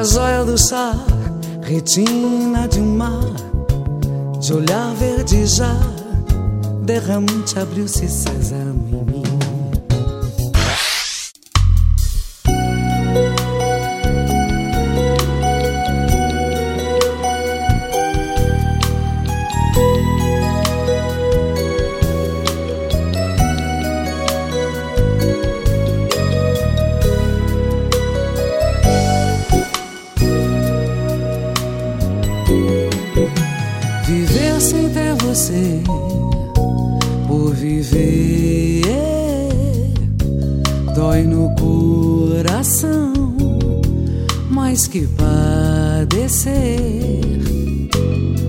joia do chá, retina de um mar, de olhar verde já, derramante abriu-se sésamo em mim. Viver sem ter você, por viver, dói no coração, mais que padecer.